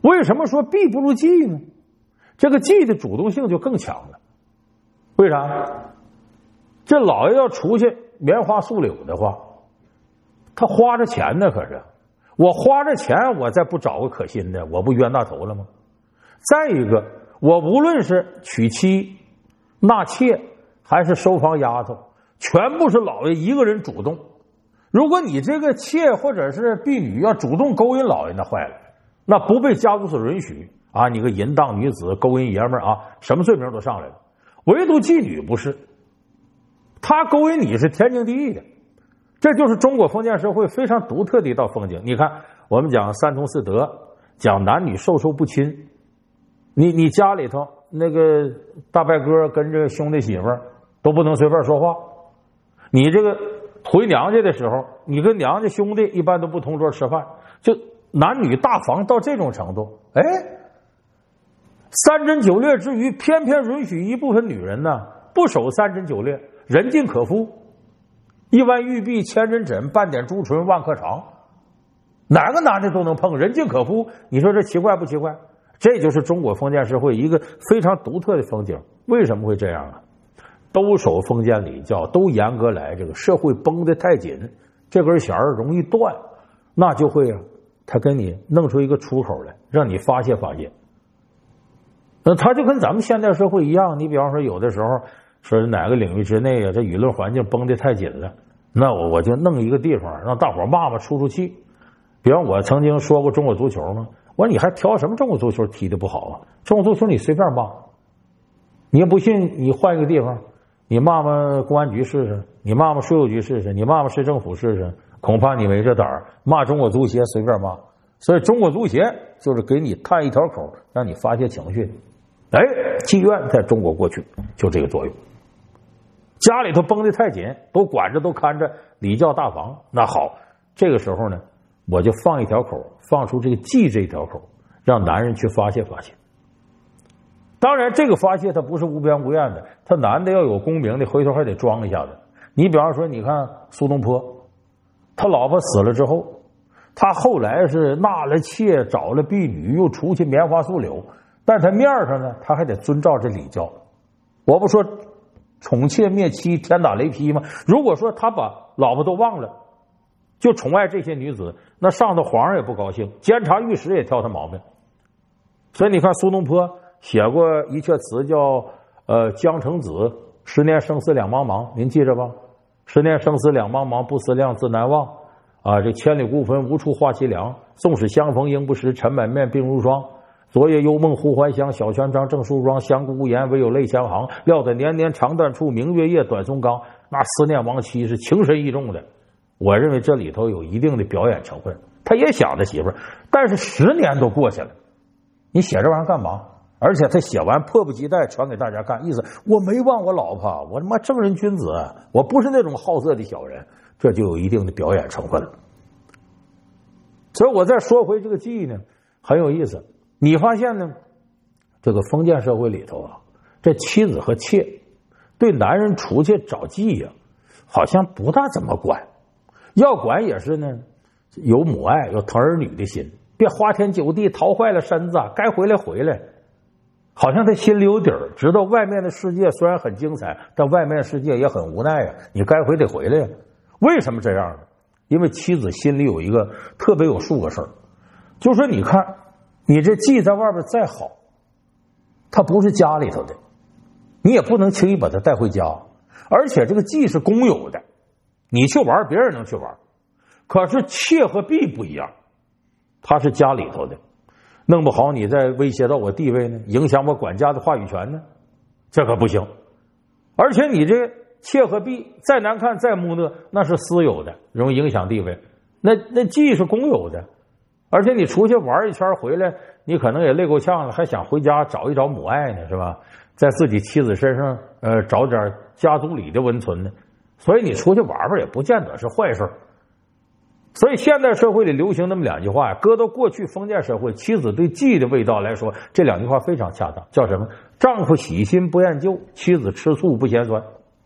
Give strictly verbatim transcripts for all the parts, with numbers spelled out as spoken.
为什么说婢不如妓呢？这个妓的主动性就更强了。为啥？这老爷要出去棉花素柳的话，他花着钱呢，可是我花着钱，我再不找个可心的，我不冤大头了吗？再一个，我无论是娶妻、纳妾，还是收房丫头，全部是老爷一个人主动。如果你这个妾或者是婢女要主动勾引老爷，那坏了，那不被家族所允许啊！你个淫荡女子，勾引爷们儿啊，什么罪名都上来了。唯独妓女不是，她勾引你是天经地义的。这就是中国封建社会非常独特的一道风景。你看，我们讲三从四德，讲男女授受不亲。你你家里头那个大伯哥跟这个兄弟媳妇儿都不能随便说话。你这个回娘家的时候，你跟娘家兄弟一般都不同桌吃饭，就男女大防到这种程度。哎，三针九略之余，偏偏允许一部分女人呢不守三针九略，人尽可夫。一弯玉臂，千针枕，半点朱唇，万客长。哪个男的都能碰，人尽可夫。你说这奇怪不奇怪？这就是中国封建社会一个非常独特的风景。为什么会这样啊？都守封建礼教，都严格来，这个社会绷得太紧，这根弦儿容易断，那就会啊，他给你弄出一个出口来，让你发泄发泄。那他就跟咱们现代社会一样，你比方说有的时候说哪个领域之内啊，这舆论环境绷得太紧了，那我我就弄一个地方让大伙骂骂出出气。比方我曾经说过中国足球嘛，我说你还挑什么中国足球踢得不好啊？中国足球你随便骂，你也不信你换一个地方，你骂骂公安局试试，你骂骂税务局试试，你骂骂市政府试试，恐怕你没这胆儿。骂中国足协随便骂，所以中国足协就是给你探一条口，让你发泄情绪。哎，妓院在中国过去就这个作用。家里头绷得太紧，都管着都看着礼教大防，那好，这个时候呢，我就放一条口，放出这个妓这一条口，让男人去发泄发泄。当然这个发泄他不是无边无厌的，他男的要有功名的，回头还得装一下子。你比方说你看苏东坡，他老婆死了之后，他后来是纳了妾，找了婢女，又出去棉花素柳，但他面上呢，他还得遵照这礼教。我不说宠妾灭妻，天打雷劈吗？如果说他把老婆都忘了，就宠爱这些女子，那上头皇上也不高兴，监察御史也挑他毛病。所以你看苏东坡写过一阙词叫呃江城子，十年生死两茫茫，您记着吧？十年生死两茫茫，不思量，自难忘。啊，这千里孤坟，无处话凄凉。纵使相逢应不识，尘满面，鬓如霜。昨夜幽梦忽还乡，小轩章，正梳妆。相顾无言，唯有泪相行。料得年年长断处，明月夜，短松冈。那思念亡妻是情深意重的。我认为这里头有一定的表演成分。他也想着媳妇儿，但是十年都过去了，你写这玩意儿干嘛？而且他写完迫不及待传给大家看，意思我没忘我老婆，我他妈正人君子，我不是那种好色的小人，这就有一定的表演成分了。所以我再说回这个妓呢，很有意思。你发现呢，这个封建社会里头啊，这妻子和妾对男人出去找妓呀、啊，好像不大怎么管，要管也是呢，有母爱，有疼儿女的心，别花天酒地淘坏了身子，该回来回来。好像他心里有底儿，知道外面的世界虽然很精彩，但外面的世界也很无奈呀、啊。你该回得回来呀。为什么这样呢？因为妻子心里有一个特别有数个事儿，就是说，你看，你这妓在外边再好，他不是家里头的，你也不能轻易把他带回家。而且这个妓是公有的，你去玩，别人能去玩。可是妾和婢不一样，他是家里头的。弄不好你再威胁到我地位呢，影响我管家的话语权呢，这可不行。而且你这妾和婢再难看再木讷，那是私有的，容易影响地位。那那既是公有的，而且你出去玩一圈回来，你可能也累够呛了，还想回家找一找母爱呢，是吧？在自己妻子身上呃找点家族里的温存呢。所以你出去玩玩也不见得是坏事。所以现代社会里流行那么两句话呀，搁到过去封建社会，妻子对妓的味道来说，这两句话非常恰当，叫什么？丈夫喜新不厌旧，妻子吃醋不嫌酸。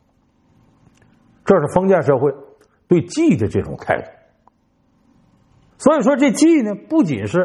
这是封建社会对妓的这种态度。所以说这妓呢，不仅是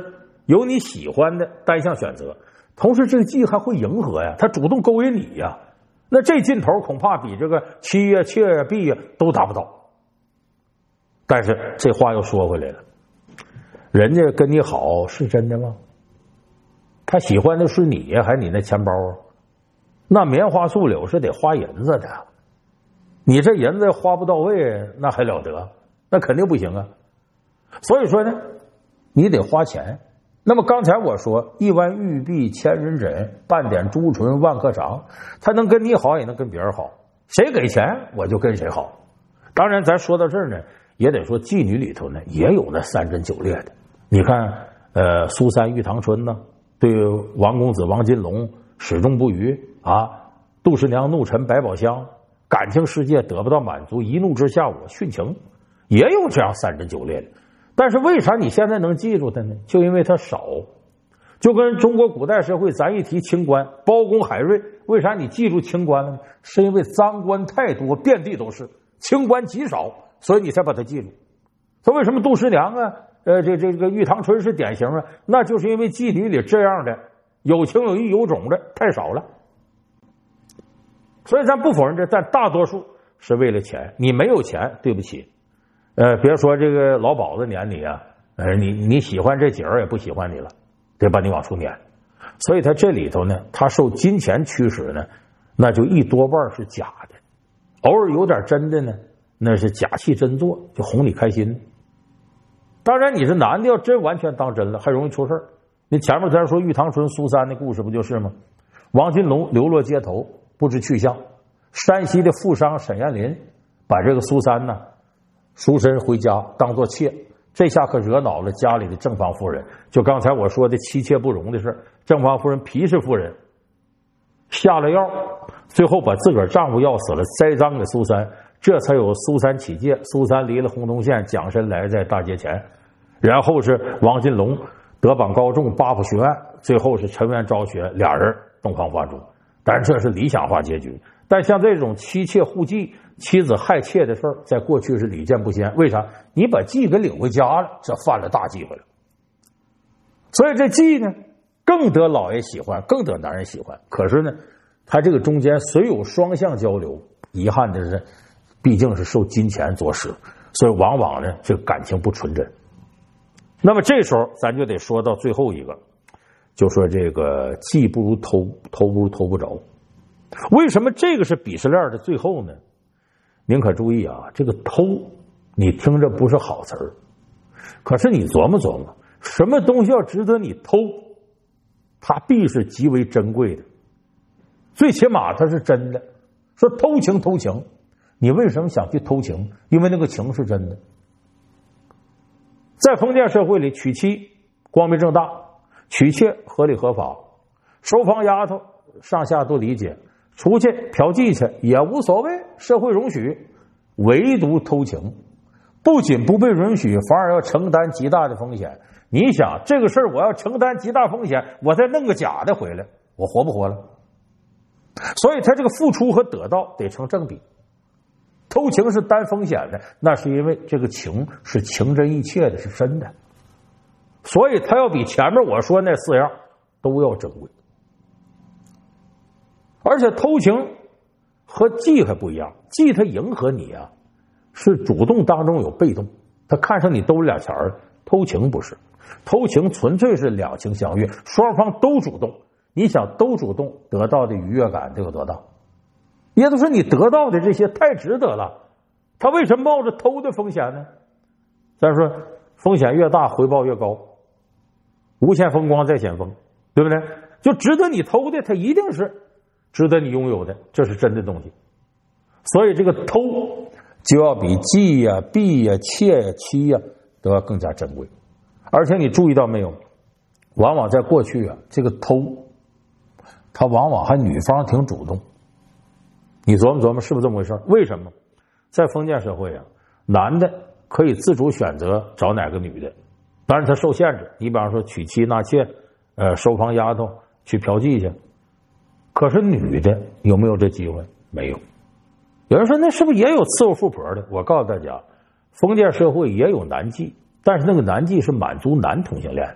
有你喜欢的单项选择，同时这个妓还会迎合呀，他主动勾引你呀，那这劲头恐怕比这个妻呀、妾呀、婢呀都达不到。但是这话又说回来了，人家跟你好是真的吗？他喜欢的是你呀，还是你那钱包啊？那棉花素柳是得花银子的，你这银子花不到位，那还了得？那肯定不行啊。所以说呢，你得花钱。那么刚才我说一弯玉璧千人枕，半点朱唇万客长，他能跟你好也能跟别人好，谁给钱我就跟谁好。当然咱说到这儿呢，也得说妓女里头呢也有那三贞九烈的。你看呃，苏三玉堂春呢，对王公子王金龙始终不渝啊，杜十娘怒沉百宝箱，感情世界得不到满足，一怒之下我殉情，也有这样三贞九烈的。但是为啥你现在能记住它呢？就因为它少。就跟中国古代社会咱一提清官，包公海瑞，为啥你记住清官了呢？是因为赃官太多，遍地都是，清官极少，所以你才把它记住。说为什么杜十娘啊，呃，这这个玉堂春是典型啊？那就是因为妓女里这样的有情有义有种的太少了。所以咱不否认这，但大多数是为了钱。你没有钱，对不起，呃，别说这个老鸨子撵你啊，呃，你你喜欢这姐儿也不喜欢你了，得把你往出撵。所以他这里头呢，他受金钱驱使呢，那就一多半是假的，偶尔有点真的呢，那是假戏真做，就哄你开心。当然你是男的，要真完全当真了，还容易出事儿。你前面咱说玉堂春苏三的故事不就是吗？王金龙流落街头，不知去向。山西的富商沈彦霖把这个苏三呢赎身回家当做妾，这下可惹恼了家里的正房夫人。就刚才我说的妻妾不容的事，正房夫人皮氏夫人下了药，最后把自个儿丈夫药死了，栽赃给苏三，这才有苏三起戒。苏三离了洪洞县，蒋申来在大街前，然后是王金龙德榜高中，八府学案，最后是沉冤昭雪，俩人洞房花烛。但是这是理想化结局。但像这种妻妾互妓、妻子害妾的事儿，在过去是屡见不鲜。为啥？你把妓给领回家了，这犯了大忌讳了。所以这妓呢，更得老爷喜欢，更得男人喜欢。可是呢，他这个中间虽有双向交流，遗憾的是，毕竟是受金钱所使，所以往往呢，这个感情不纯真。那么这时候咱就得说到最后一个，就说这个妓不如偷，偷不如偷不着。为什么这个是鄙视链的最后呢？您可注意啊，这个偷你听着不是好词儿，可是你琢磨琢磨，什么东西要值得你偷，它必是极为珍贵的，最起码它是真的。说偷情偷情，你为什么想去偷情？因为那个情是真的。在封建社会里，娶妻光明正大，娶妾合理合法，收房丫头上下都理解，出去嫖妓去也无所谓，社会容许。唯独偷情不仅不被允许，反而要承担极大的风险。你想这个事儿，我要承担极大风险，我再弄个假的回来，我活不活了？所以他这个付出和得到得成正比。偷情是担风险的，那是因为这个情是情真意切的，是真的，所以他要比前面我说那四样都要珍贵。而且偷情和妓还不一样，妓他迎合你啊，是主动当中有被动，他看上你兜里俩钱儿。偷情不是，偷情纯粹是两情相悦，双方都主动。你想都主动，得到的愉悦感得有多大？也都是你得到的这些太值得了，他为什么冒着偷的风险呢？咱说风险越大，回报越高，无限风光在险峰，对不对？就值得你偷的，它一定是值得你拥有的，这是真的东西。所以这个偷就要比妓呀、婢呀、妾呀、妻呀都要更加珍贵。而且你注意到没有，往往在过去啊，这个偷他往往还女方挺主动。你琢磨琢磨是不是这么回事？为什么在封建社会啊，男的可以自主选择找哪个女的，当然他受限制，你比方说娶妻纳妾，呃，收房丫头，去嫖妓去。可是女的有没有这机会？没有。有人说那是不是也有伺候富婆的？我告诉大家，封建社会也有男妓，但是那个男妓是满足男同性恋，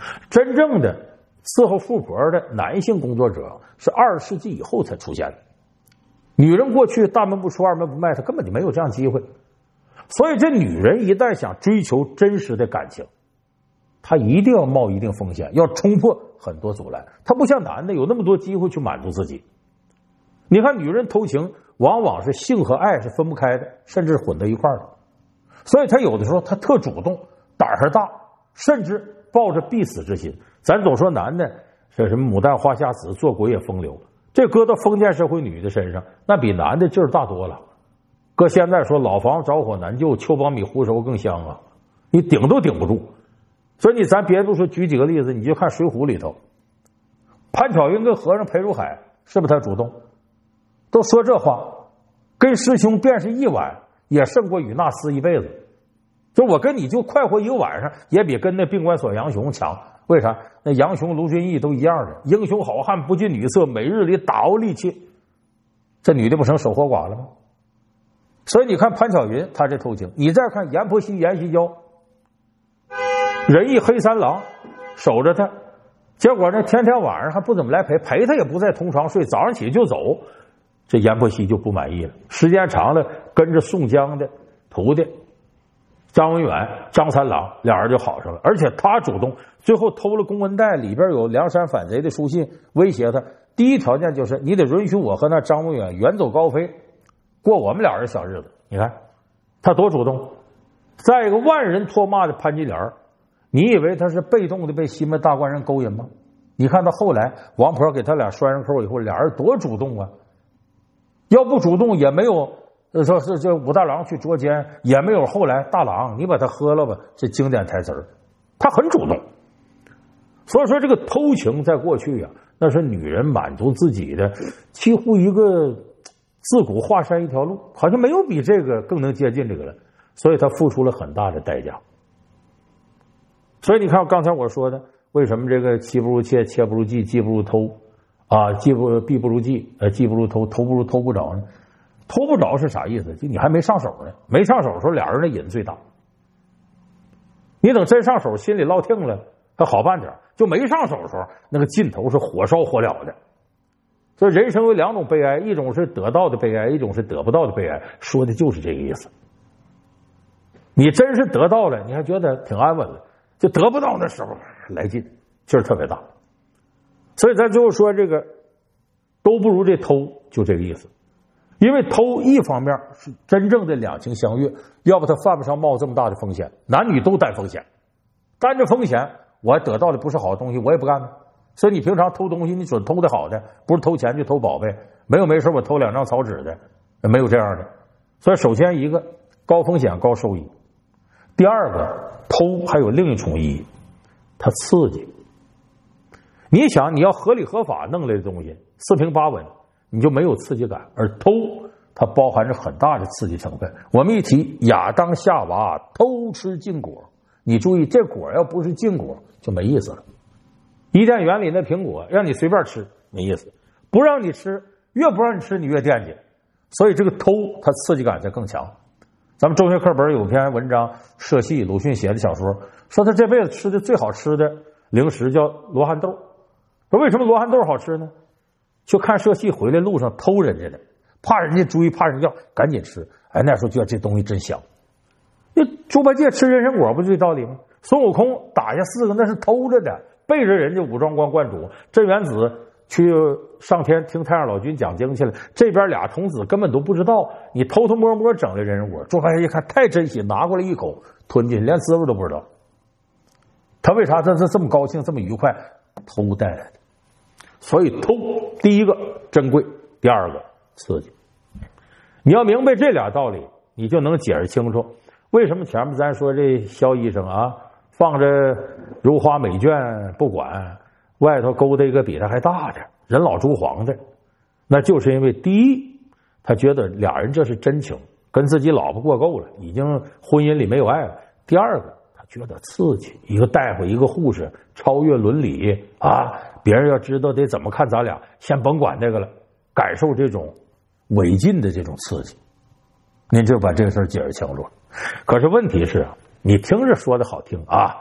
真正的伺候富婆的男性工作者是二十世纪以后才出现的。女人过去大门不出二门不迈，她根本就没有这样机会。所以这女人一旦想追求真实的感情，她一定要冒一定风险，要冲破很多阻拦。她不像男的有那么多机会去满足自己。你看女人偷情往往是性和爱是分不开的，甚至混在一块儿的。所以她有的时候她特主动，胆儿还大，甚至抱着必死之心。咱总说男的这什么牡丹花下死，做鬼也风流，这搁到封建社会女的身上，那比男的劲儿大多了。搁现在说老房着火难救，秋苞米烀熟更香啊，你顶都顶不住。所以你咱别不说，举几个例子，你就看《水浒》里头，潘巧云跟和尚裴如海，是不是他主动？都说这话，跟师兄便是一晚，也胜过与那厮一辈子。就我跟你就快活一个晚上，也比跟那病关索杨雄强。为啥？那杨雄、卢俊义都一样的，英雄好汉不近女色，每日里打熬力气。这女的不成守活寡了吗？所以你看潘巧云她这偷情，你再看阎婆惜阎锡娇，仁义黑三郎守着她，结果呢天天晚上还不怎么来陪，陪她也不在同床睡，早上起就走。这阎婆惜就不满意了，时间长了跟着宋江的徒弟张文远、张三郎俩人就好上了，而且他主动，最后偷了公文袋，里边有梁山反贼的书信，威胁他。第一条件就是你得允许我和那张文远远走高飞，过我们俩人小日子。你看他多主动。再一个，万人唾骂的潘金莲，你以为他是被动的被西门大官人勾引吗？你看到后来王婆给他俩拴上扣以后，俩人多主动啊！要不主动也没有说是这武大郎去捉奸，也没有后来大郎你把他喝了吧，这经典台词儿，他很主动。所以说这个偷情在过去啊，那是女人满足自己的几乎一个自古华山一条路，好像没有比这个更能接近这个了，所以他付出了很大的代价。所以你看刚才我说的，为什么这个妻不如妾，妾不如妓，妓不如偷啊，妓不婢不如妓，呃，妓不如偷，偷不如偷不着呢？偷不着是啥意思？就你还没上手呢，没上手的时候俩人的瘾最大。你等真上手，心里落听了还好办点，就没上手的时候，那个劲头是火烧火燎的。所以人生有两种悲哀，一种是得到的悲哀，一种是得不到的悲哀，说的就是这个意思。你真是得到了，你还觉得挺安稳了，就得不到的时候来劲，劲儿特别大。所以咱最后说这个都不如这偷，就这个意思。因为偷一方面是真正的两情相悦，要不他犯不上冒这么大的风险。男女都担风险，担着风险，我得到的不是好东西，我也不干呢。所以你平常偷东西，你准偷的好的，不是偷钱就偷宝贝，没有没事我偷两张草纸的，没有这样的。所以首先一个高风险高收益，第二个偷还有另一重意义，它刺激。你想你要合理合法弄来的东西四平八稳，你就没有刺激感，而偷它包含着很大的刺激成分。我们一提亚当夏娃偷吃禁果，你注意这果要不是禁果就没意思了。伊甸园里那苹果让你随便吃没意思，不让你吃，越不让你吃你越惦记，所以这个偷它刺激感才更强。咱们中学课本有篇文章，社戏鲁迅写的小说，说他这辈子吃的最好吃的零食叫罗汉豆。说为什么罗汉豆好吃呢？去看社戏回来路上偷人家的，怕人家追，怕人要，赶紧吃。哎，那时候觉得这东西真香。那猪八戒吃人参果不就这道理吗？孙悟空打下四个那是偷着的，背着人家武装观观主。镇元子去上天听太上老君讲经去了，这边俩童子根本都不知道，你偷偷摸摸整的人参果。猪八戒一看太珍惜，拿过来一口吞进去，连滋味都不知道。他为啥他这这么高兴这么愉快？偷带来的。所以偷第一个珍贵，第二个刺激。你要明白这俩道理，你就能解释清楚为什么前面咱说这肖医生啊放着如花美眷不管，外头勾搭一个比他还大的人老珠黄的，那就是因为第一他觉得俩人这是真情，跟自己老婆过够了，已经婚姻里没有爱了。第二个他觉得刺激，一个大夫一个护士超越伦理啊，别人要知道得怎么看咱俩，先甭管这个了，感受这种违禁的这种刺激，您就把这个事儿解释清楚了。可是问题是，你听着说的好听啊，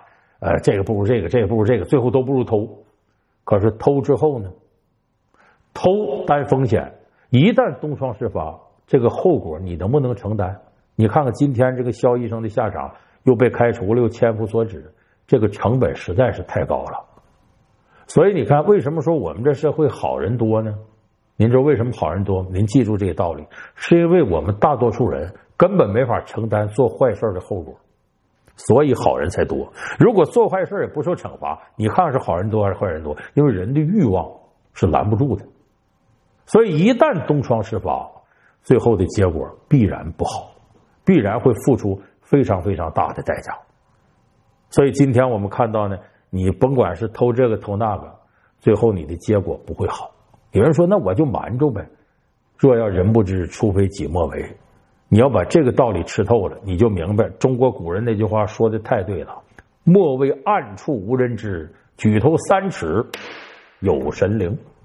呃，这个不如这个，这个不如这个，最后都不如偷。可是偷之后呢？偷担风险，一旦东窗事发，这个后果你能不能承担？你看看今天这个肖医生的下场，又被开除了，又千夫所指，这个成本实在是太高了。所以你看，为什么说我们这社会好人多呢？您知道为什么好人多？您记住这个道理，是因为我们大多数人根本没法承担做坏事的后果，所以好人才多。如果做坏事也不受惩罚，你看看是好人多还是坏人多？因为人的欲望是拦不住的。所以一旦东窗事发，最后的结果必然不好，必然会付出非常非常大的代价。所以今天我们看到呢，你甭管是偷这个偷那个，最后你的结果不会好。有人说那我就瞒着呗，若要人不知，除非己莫为。你要把这个道理吃透了，你就明白中国古人那句话说的太对了，莫为暗处无人知，举头三尺有神灵。